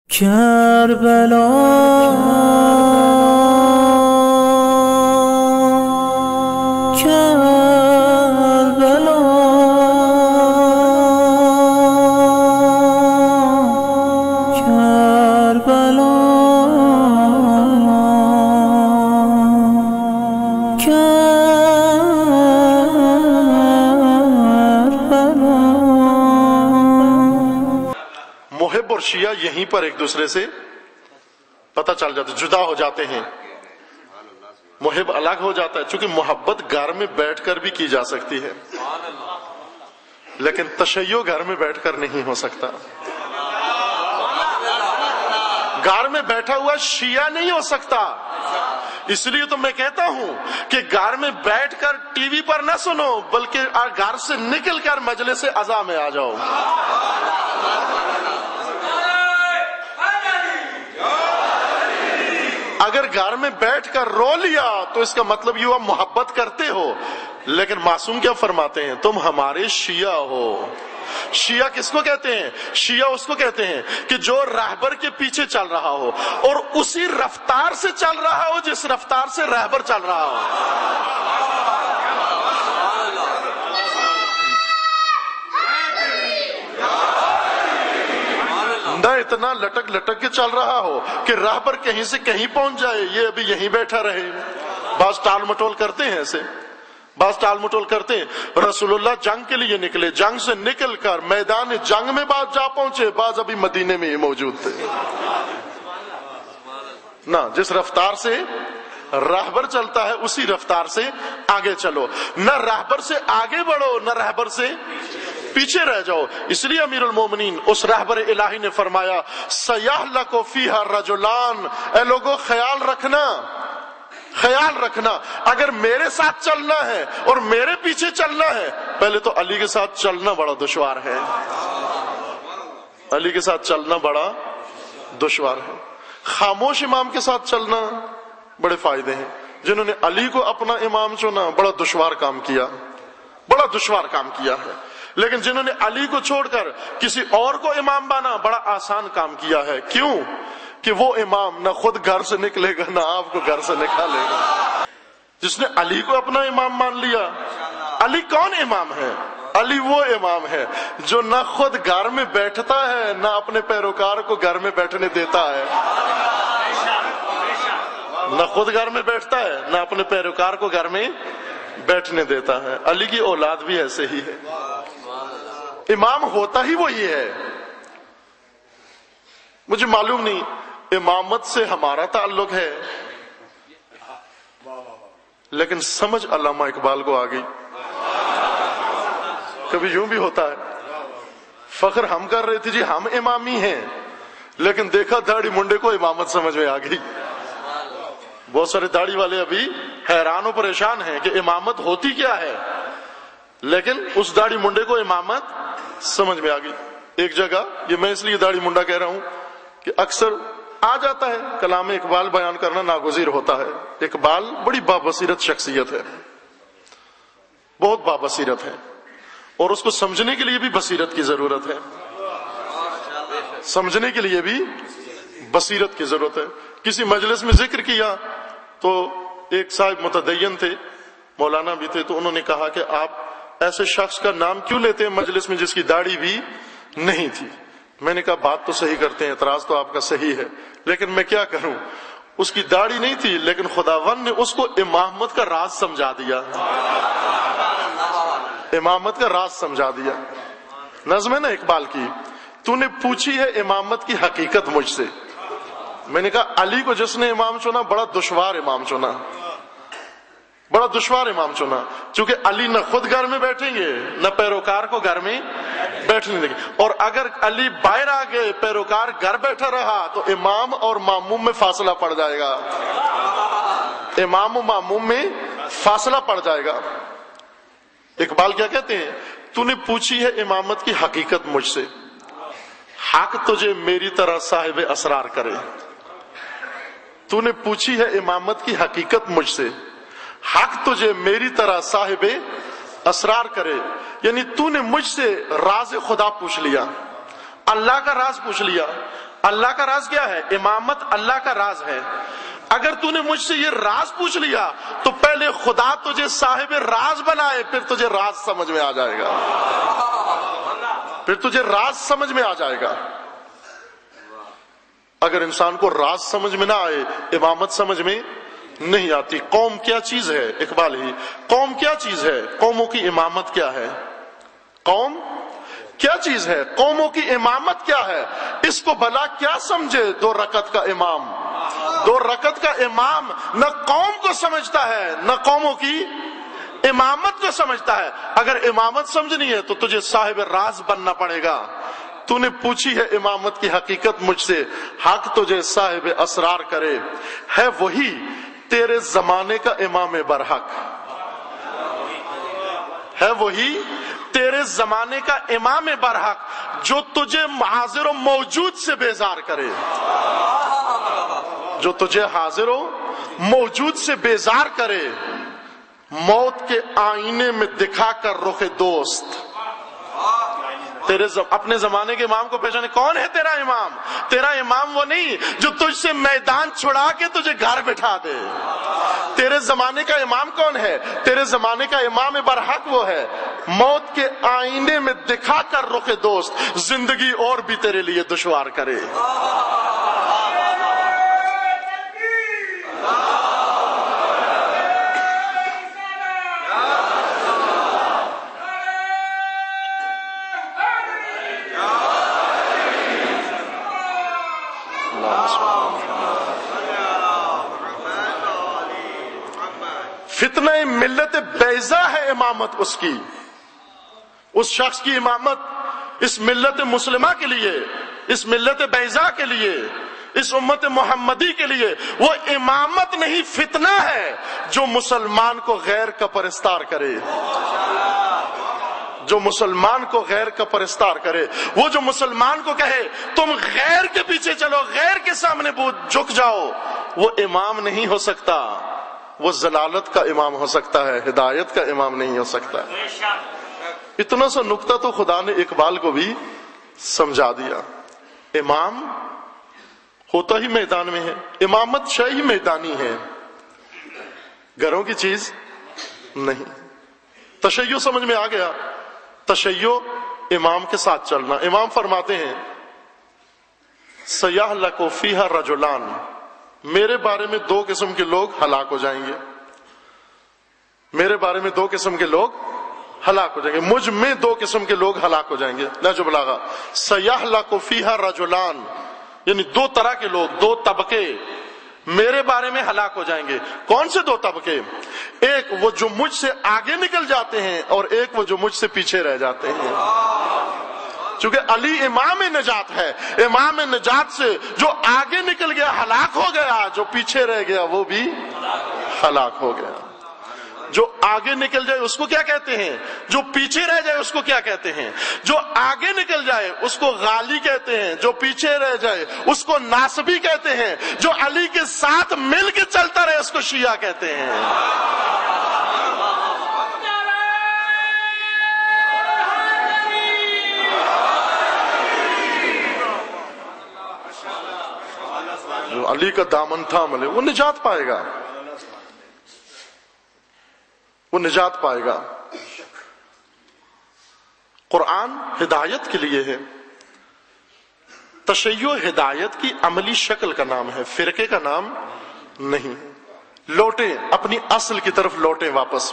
کربلا کربلا کربلا محب اور شیعہ یہیں پر ایک دوسرے سے پتہ چل جاتے، جدا ہو جاتے ہیں. محب الگ ہو جاتا ہے، چونکہ محبت گھر میں بیٹھ کر بھی کی جا سکتی ہے، لیکن تشیع گھر میں بیٹھ کر نہیں ہو سکتا. گھر میں بیٹھا ہوا شیعہ نہیں ہو سکتا. اس لیے تو میں کہتا ہوں کہ گھر میں بیٹھ کر ٹی وی پر نہ سنو، بلکہ گھر سے نکل کر مجلس عزا میں آ جاؤ. اگر گھر میں بیٹھ کر رو لیا تو اس کا مطلب یہ ہوا محبت کرتے ہو. لیکن معصوم کیا فرماتے ہیں؟ تم ہمارے شیعہ ہو. شیعہ کس کو کہتے ہیں؟ شیعہ اس کو کہتے ہیں کہ جو رہبر کے پیچھے چل رہا ہو اور اسی رفتار سے چل رہا ہو جس رفتار سے رہبر چل رہا ہو. نہ اتنا لٹک لٹک کے چل رہا ہو کہ راہبر کہیں سے کہیں پہنچ جائے، یہ ابھی یہیں بیٹھا رہے. بعض ٹال مٹول کرتے ہیں، ایسے بعض ٹال مٹول کرتے ہیں. رسول اللہ جنگ کے لیے نکلے، جنگ سے نکل کر میدان جنگ میں بعض جا پہنچے، بعض ابھی مدینے میں ہی موجود تھے. نہ، جس رفتار سے راہبر چلتا ہے اسی رفتار سے آگے چلو. نہ راہبر سے آگے بڑھو، نہ راہبر سے پیچھے رہ جاؤ. اس لیے امیر المومنین اس رہبر الہی نے فرمایا سَيَحْلَقُ فِيهَا الرَّجُلَانِ. اے لوگوں خیال رکھنا، خیال رکھنا، اگر میرے ساتھ چلنا ہے اور میرے پیچھے چلنا ہے، پہلے تو علی کے ساتھ چلنا بڑا دشوار ہے. علی کے ساتھ چلنا بڑا دشوار ہے. خاموش امام کے ساتھ چلنا بڑے فائدے ہیں. جنہوں نے علی کو اپنا امام چنا بڑا دشوار کام کیا، بڑا دشوار کام کیا ہے. لیکن جنہوں نے علی کو چھوڑ کر کسی اور کو امام بنا بڑا آسان کام کیا ہے. کیوں؟ کہ وہ امام نہ خود گھر سے نکلے گا نہ آپ کو گھر سے نکالے گا. جس نے علی کو اپنا امام مان لیا. علی کون امام ہے؟ علی وہ امام ہے جو نہ خود گھر میں بیٹھتا ہے نہ اپنے پیروکار کو گھر میں بیٹھنے دیتا ہے. نہ خود گھر میں بیٹھتا ہے نہ اپنے پیروکار کو گھر میں بیٹھنے دیتا ہے. علی کی اولاد بھی ایسے ہی ہے. امام ہوتا ہی وہی ہے. مجھے معلوم نہیں امامت سے ہمارا تعلق ہے، لیکن سمجھ علامہ اقبال کو آ گئی. کبھی یوں بھی ہوتا ہے، فخر ہم کر رہے تھے جی ہم امامی ہیں، لیکن دیکھا داڑھی منڈے کو امامت سمجھ میں آ گئی. بہت سارے داڑھی والے ابھی حیران و پریشان ہیں کہ امامت ہوتی کیا ہے، لیکن اس داڑھی منڈے کو امامت سمجھ میں آ گئی. ایک جگہ، یہ میں اس لیے داڑھی منڈا کہہ رہا ہوں کہ اکثر آ جاتا ہے کلام اقبال بیان کرنا ناگزیر ہوتا ہے. اقبال بڑی بابصیرت شخصیت ہے، بہت بابصیرت ہے، اور اس کو سمجھنے کے لیے بھی بصیرت کی ضرورت ہے. سمجھنے کے لیے بھی بصیرت کی ضرورت ہے. کسی مجلس میں ذکر کیا تو ایک صاحب متدین تھے، مولانا بھی تھے، تو انہوں نے کہا کہ آپ ایسے شخص کا نام کیوں لیتے ہیں مجلس میں جس کی داڑھی بھی نہیں تھی؟ میں نے کہا بات تو صحیح کرتے ہیں، اعتراض تو آپ کا صحیح ہے، لیکن میں کیا کروں؟ اس کی داڑھی نہیں تھی، لیکن خداوند نے اس کو امامت کا راز سمجھا دیا. امامت کا راز سمجھا دیا. نظم ہے نا اقبال کی، تو نے پوچھی ہے امامت کی حقیقت مجھ سے. میں نے کہا علی کو جس نے امام چنا بڑا دشوار امام چنا، بڑا دشوار امام چنا، چونکہ علی نہ خود گھر میں بیٹھیں گے نہ پیروکار کو گھر میں بیٹھنے دیں گے. اور اگر علی باہر آ گئے، پیروکار گھر بیٹھا رہا، تو امام اور ماموم میں فاصلہ پڑ جائے گا. امام و ماموم میں فاصلہ پڑ جائے گا. اقبال کیا کہتے ہیں؟ تو نے پوچھی ہے امامت کی حقیقت مجھ سے، حق تجھے میری طرح صاحب اسرار کرے. تو نے پوچھی ہے امامت کی حقیقت مجھ سے، حق تجھے میری طرح صاحب اسرار کرے. یعنی تو نے مجھ سے راز خدا پوچھ لیا، اللہ کا راز پوچھ لیا. اللہ کا راز کیا ہے؟ امامت اللہ کا راز ہے. اگر تو نے مجھ سے یہ راز پوچھ لیا تو پہلے خدا تجھے صاحب راز بنائے، پھر تجھے راز سمجھ میں آ جائے گا. پھر تجھے راز سمجھ میں آ جائے گا. اگر انسان کو راز سمجھ میں نہ آئے، امامت سمجھ میں نہیں آتی. قوم کیا چیز ہے؟ اقبال ہی، قوم کیا چیز ہے؟ قوموں کی امامت کیا ہے؟ قوم کیا چیز ہے؟ قوموں کی امامت کیا ہے؟ اس کو بھلا کیا سمجھے 2 رکعت کا امام؟ 2 رکعت کا امام نہ قوم کو سمجھتا ہے نہ قوموں کی امامت کو سمجھتا ہے. اگر امامت سمجھنی ہے تو تجھے صاحب راز بننا پڑے گا. تو نے پوچھی ہے امامت کی حقیقت مجھ سے، حق تجھے صاحب اسرار کرے. ہے وہی تیرے زمانے کا امام برحق، ہے وہی تیرے زمانے کا امام برحق جو تجھے حاضر و موجود سے بیزار کرے، جو تجھے حاضر و موجود سے بیزار کرے. موت کے آئینے میں دکھا کر رخ دوست. تیرے اپنے زمانے کے امام کو پہچانے. کون ہے تیرا امام؟ تیرا امام وہ نہیں جو تجھ سے میدان چھڑا کے تجھے گھر بٹھا دے. تیرے زمانے کا امام کون ہے؟ تیرے زمانے کا امام برحق وہ ہے موت کے آئینے میں دکھا کر رخ دوست، زندگی اور بھی تیرے لیے دشوار کرے. فتنہ ملت بیضا ہے امامت اس کی، اس شخص کی امامت اس ملت مسلمہ کے لیے، اس ملت بیضا کے لیے، اس امت محمدی کے لیے وہ امامت نہیں فتنہ ہے جو مسلمان کو غیر کا پرستار کرے. جو مسلمان کو غیر کا پرستار کرے، وہ جو مسلمان کو کہے تم غیر کے پیچھے چلو، غیر کے سامنے جھک جاؤ، وہ امام نہیں ہو سکتا. وہ ضلالت کا امام ہو سکتا ہے، ہدایت کا امام نہیں ہو سکتا. اتنا سا نقطہ تو خدا نے اقبال کو بھی سمجھا دیا. امام ہوتا ہی میدان میں ہے، امامت شے ہی میدانی ہے، گھروں کی چیز نہیں. تشیع سمجھ میں آ گیا؟ تشیع امام کے ساتھ چلنا. امام فرماتے ہیں سیاح لکو فیہا رجلان، میرے بارے میں 2 قسم کے لوگ ہلاک ہو جائیں گے. میرے بارے میں 2 قسم کے لوگ ہلاک ہو جائیں گے، مجھ میں 2 قسم کے لوگ ہلاک ہو جائیں گے. نہج بلاغہ سیہلک فیہا رجلان، یعنی 2 طرح کے لوگ، 2 طبقے میرے بارے میں ہلاک ہو جائیں گے. کون سے 2 طبقے؟ ایک وہ جو مجھ سے آگے نکل جاتے ہیں اور ایک وہ جو مجھ سے پیچھے رہ جاتے ہیں. چونکہ علی امام نجات ہے، امام نجات سے جو آگے نکل گیا ہلاک ہو گیا، جو پیچھے رہ گیا وہ بھی ہلاک ہو گیا. جو آگے نکل جائے اس کو کیا کہتے ہیں؟ جو پیچھے رہ جائے اس کو کیا کہتے ہیں؟ جو آگے نکل جائے اس کو غالی کہتے ہیں، جو پیچھے رہ جائے اس کو ناصبی کہتے ہیں، جو علی کے ساتھ مل کے چلتا رہے اس کو شیعہ کہتے ہیں. جو علی کا دامن تھام لے وہ نجات پائے گا، وہ نجات پائے گا. قرآن ہدایت کے لیے ہے. تشیع ہدایت کی عملی شکل کا نام ہے، فرقے کا نام نہیں. لوٹیں اپنی اصل کی طرف، لوٹیں واپس.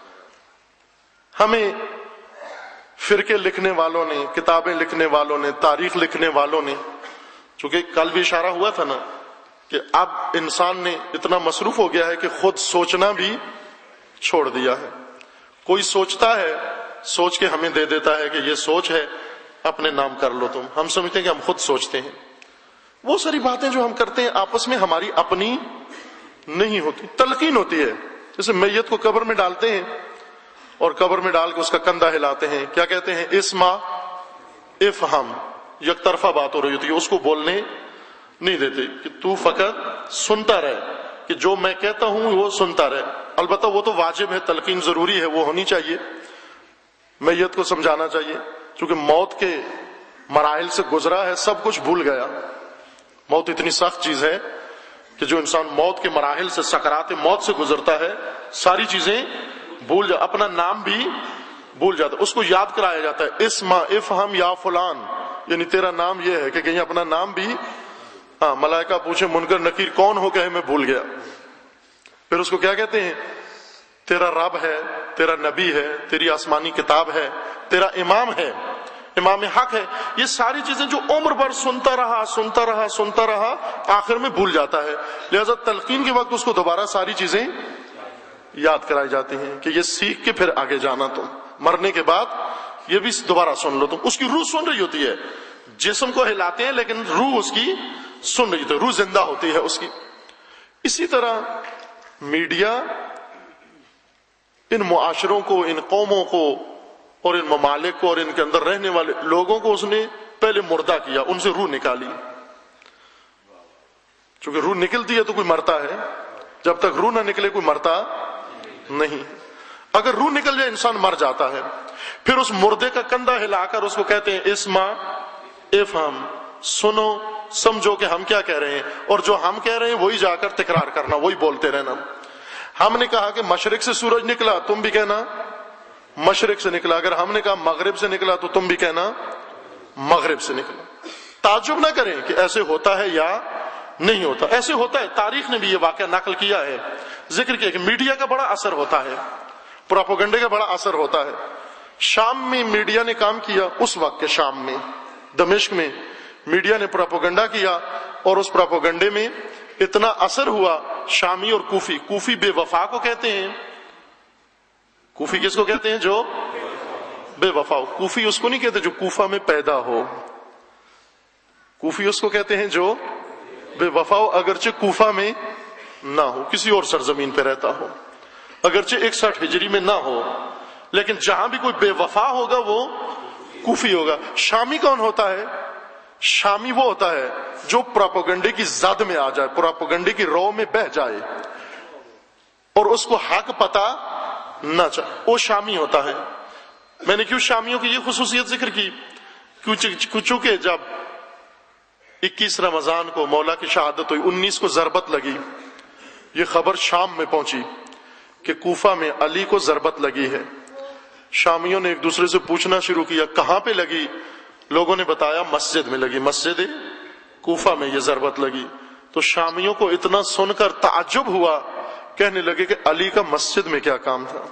ہمیں فرقے لکھنے والوں نے، کتابیں لکھنے والوں نے، تاریخ لکھنے والوں نے، چونکہ کل بھی اشارہ ہوا تھا نا کہ اب انسان نے اتنا مصروف ہو گیا ہے کہ خود سوچنا بھی چھوڑ دیا ہے. کوئی سوچتا ہے، سوچ کے ہمیں دے دیتا ہے کہ یہ سوچ ہے، اپنے نام کر لو تم. ہم سمجھتے ہیں کہ ہم خود سوچتے ہیں. وہ ساری باتیں جو ہم کرتے ہیں آپس میں ہماری اپنی نہیں ہوتی، تلقین ہوتی ہے. جیسے میت کو قبر میں ڈالتے ہیں اور قبر میں ڈال کے اس کا کندھا ہلاتے ہیں، کیا کہتے ہیں؟ اسما افہم. یک طرفہ بات ہو رہی ہوتی ہے، اس کو بولنے نہیں دیتے کہ تو فقط سنتا رہے، کہ جو میں کہتا ہوں وہ سنتا رہے. البتہ وہ تو واجب ہے، تلقین ضروری ہے، وہ ہونی چاہیے. میت کو سمجھانا چاہیے، کیونکہ موت کے مراحل سے گزرا ہے، سب کچھ بھول گیا. موت اتنی سخت چیز ہے کہ جو انسان موت کے مراحل سے، سکرات موت سے گزرتا ہے، ساری چیزیں بھول جاتا، اپنا نام بھی بھول جاتا، اس کو یاد کرایا جاتا ہے، اسما افہم یا فلان، یعنی تیرا نام یہ ہے، کہ کہیں اپنا نام بھی، ملائکہ پوچھے منکر نکیر کون ہو، کہے میں بھول گیا، پھر اس کو کیا کہتے ہیں؟ تیرا رب ہے، تیرا نبی ہے، تیری آسمانی کتاب ہے، تیرا امام ہے، امام حق ہے. یہ ساری چیزیں جو عمر بھر سنتا رہا آخر میں بھول جاتا ہے. لہذا تلقین کے وقت اس کو دوبارہ ساری چیزیں یاد کرائی جاتی ہیں کہ یہ سیکھ کے پھر آگے جانا، تم مرنے کے بعد یہ بھی دوبارہ سن لو. تم اس کی روح سن رہی ہوتی ہے، جسم کو ہلاتے ہیں لیکن روح اس کی سن رہی ہوتی ہے، روح زندہ ہوتی ہے اس کی. اسی طرح میڈیا ان معاشروں کو، ان قوموں کو اور ان ممالک کو اور ان کے اندر رہنے والے لوگوں کو اس نے پہلے مردہ کیا، ان سے روح نکالی. چونکہ روح نکلتی ہے تو کوئی مرتا ہے، جب تک روح نہ نکلے کوئی مرتا نہیں. اگر روح نکل جائے انسان مر جاتا ہے. پھر اس مردے کا کندھا ہلا کر اس کو کہتے ہیں اسما افہم، سنو سمجھو کہ ہم کیا کہہ رہے ہیں، اور جو ہم کہہ رہے ہیں وہی جا کر تکرار کرنا، وہی بولتے رہنا. ہم نے کہا کہ مشرق سے سورج نکلا، تم بھی کہنا مشرق سے نکلا. اگر ہم نے کہا مغرب سے نکلا تو تم بھی کہنا مغرب سے نکلا. تعجب نہ کریں کہ ایسے ہوتا ہے یا نہیں ہوتا، ایسے ہوتا ہے. تاریخ نے بھی یہ واقعہ نقل کیا ہے، ذکر کیا کہ میڈیا کا بڑا اثر ہوتا ہے، پروپیگنڈے کا بڑا اثر ہوتا ہے. شام میں میڈیا نے کام کیا، اس وقت کے شام میں دمشق میں میڈیا نے پروپیگنڈا کیا، اور اس پروپیگنڈے میں اتنا اثر ہوا. شامی اور کوفی بے وفا کو کہتے ہیں. کوفی کس کو کہتے ہیں؟ جو بے وفا ہو. کوفی اس کو نہیں کہتے جو کوفہ میں پیدا ہو، کوفی اس کو کہتے ہیں جو بے وفا ہو، اگرچہ کوفہ میں نہ ہو، کسی اور سرزمین پہ رہتا ہو، اگرچہ 61 ہجری میں نہ ہو، لیکن جہاں بھی کوئی بے وفا ہوگا وہ کوفی ہوگا. شامی کون ہوتا ہے؟ شامی وہ ہوتا ہے جو پروپیگنڈے کی زد میں آ جائے، پروپیگنڈے کی رو میں بہ جائے اور اس کو حق پتہ نہ چاہے، وہ شامی ہوتا ہے. میں نے کیوں شامیوں کی یہ خصوصیت ذکر کی؟ چونکہ جب 21 رمضان کو مولا کی شہادت ہوئی، 19 کو ضربت لگی، یہ خبر شام میں پہنچی کہ کوفہ میں علی کو ضربت لگی ہے. شامیوں نے ایک دوسرے سے پوچھنا شروع کیا کہاں پہ لگی؟ لوگوں نے بتایا مسجد میں لگی، مسجد کوفہ میں یہ ضربت لگی. تو شامیوں کو اتنا سن کر تعجب ہوا، کہنے لگے کہ علی کا مسجد میں کیا کام تھا.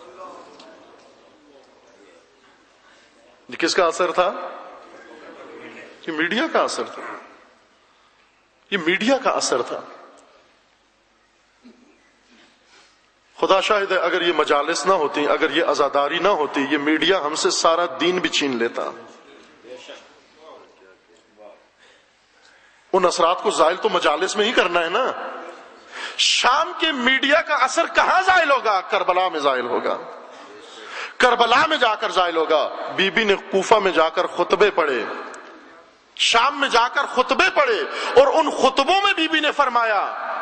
یہ کس کا اثر تھا؟ یہ میڈیا کا اثر تھا، یہ میڈیا کا اثر تھا. خدا شاہد ہے اگر یہ مجالس نہ ہوتی، اگر یہ عزاداری نہ ہوتی، یہ میڈیا ہم سے سارا دین بھی چھین لیتا. ان اثرات کو زائل تو مجالس میں ہی کرنا ہے نا. شام کے میڈیا کا اثر کہاں زائل ہوگا؟ کربلا میں زائل ہوگا، کربلا میں جا کر زائل ہوگا. بی بی نے کوفہ میں جا کر خطبے پڑھے، شام میں جا کر خطبے پڑھے، اور ان خطبوں میں بی بی نے فرمایا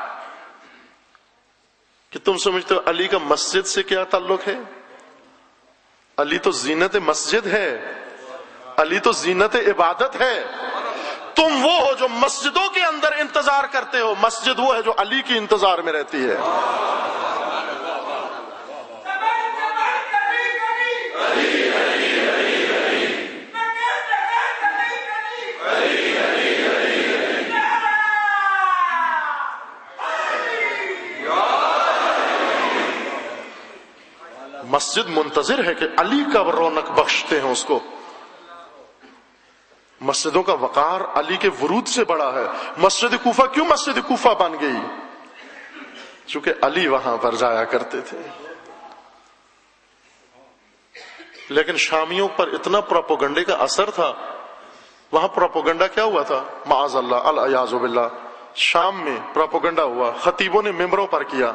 کہ تم سمجھتے ہو علی کا مسجد سے کیا تعلق ہے؟ علی تو زینت مسجد ہے، علی تو زینت عبادت ہے. تم وہ ہو جو مسجدوں کے اندر انتظار کرتے ہو، مسجد وہ ہے جو علی کی انتظار میں رہتی ہے. مسجد منتظر ہے کہ علی کا رونق بخشتے ہیں اس کو. مسجدوں کا وقار علی کے ورود سے بڑا ہے. مسجد کوفہ کیوں مسجد کوفہ بن گئی؟ چونکہ علی وہاں پر جایا کرتے تھے. لیکن شامیوں پر اتنا پروپیگنڈے کا اثر تھا، وہاں پروپیگنڈا کیا ہوا تھا؟ معاذ اللہ، العیاذ باللہ. شام میں پروپیگنڈا ہوا، خطیبوں نے ممبروں پر کیا،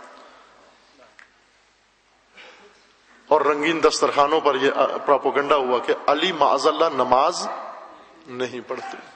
اور رنگین دسترخوانوں پر یہ پروپیگنڈا ہوا کہ علی معاذ اللہ نماز نہیں پڑھتے.